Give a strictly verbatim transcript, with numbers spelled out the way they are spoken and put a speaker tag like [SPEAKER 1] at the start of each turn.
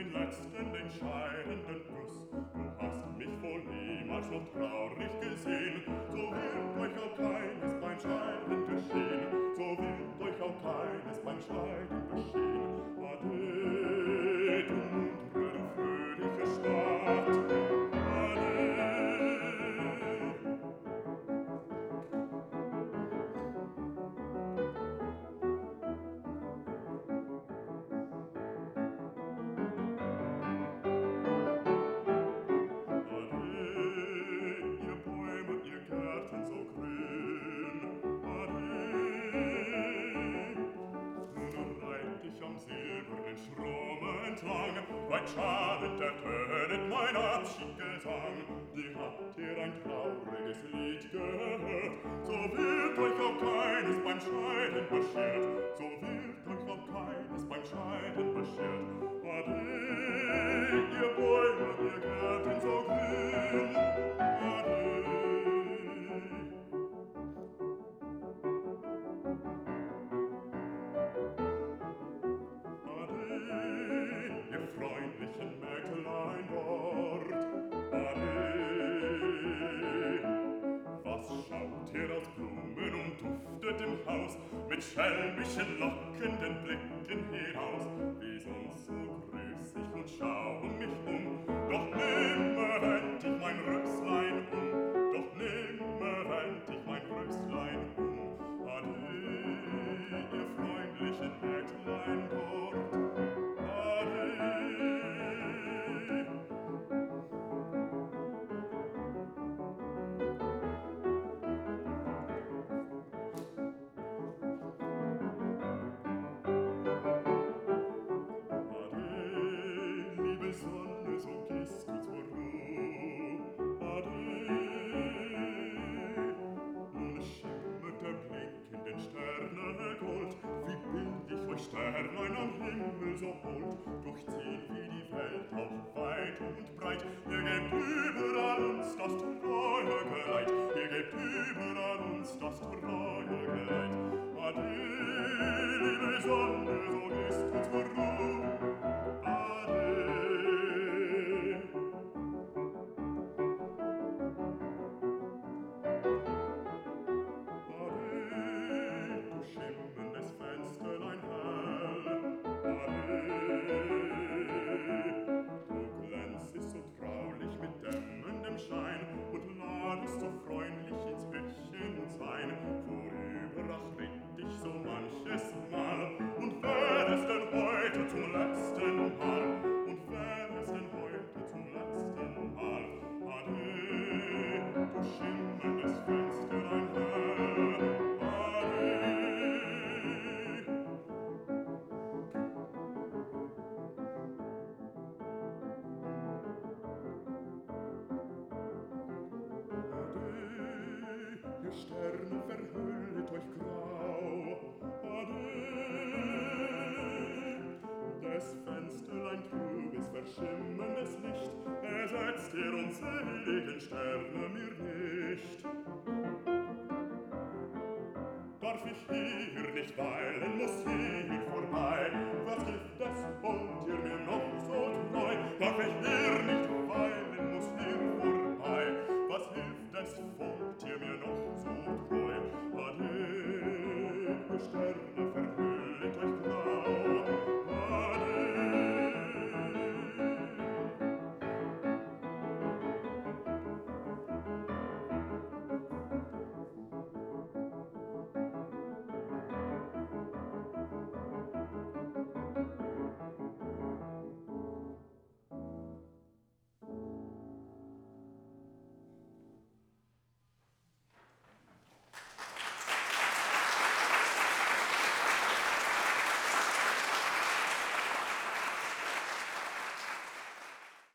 [SPEAKER 1] den letzten, den scheidenden Kuss. Du hast mich wohl niemals noch traurig gesehen, so wird euch auch keines beim Scheiden geschehen, so wird euch auch keines beim Scheiden geschehen. Ade, du muntre, du fröhliche Stadt, Ade. Weit schadet der Tönet mein Abschiedsgesang, die habt ihr ein trauriges Lied gehört, so wird euch auch keines beim Scheiden beschert, so wird euch auch keines beim Scheiden beschert. Ade, ihr Bäume, ihr Gärten so grün, ade. Freundlichen Mägdlein dort, ade. Was schaut ihr aus Blumen und duftet im Haus, mit schelmischen, lockenden Blicken hinaus? Wie sonst so grüß ich und schau mich um, doch nimmer wend ich mein Röslein um, doch nimmer wend ich mein Röslein um. Ade, ihr freundlichen Mägdlein dort, Sternlein am Himmel so hold, durchziehen wie die Welt auch weit und breit. Ihr gebt überall uns das treue Geleit, ihr gebt überall uns das treue Geleit. Ade, liebe Sonne, so gehst du zur Ruhe. Ade. Ade, du schimmerndes Fensterlein hell, du glänzest so traulich mit dämmendem Schein und ladest so freundlich ins Hüttchen sein. Vorüber ach ritt dich so manches Mal und wär es denn heute zum letzten Mal, und wär es denn heute zum letzten Mal. Ade, du schimmerndes Fensterlein hell, ihr Sterne verhüllet euch grau, ade. Des Fensterlein trübes, verschimmendes Licht ersetzt ihr unseligen Sterne mir nicht. Darf ich hier nicht weilen, muss hier vorbei, was hilft es, wollt ihr mir noch so treu? Darf ich hier nicht weilen, muss hier vorbei, was hilft es, wollt ihr mir noch so treu?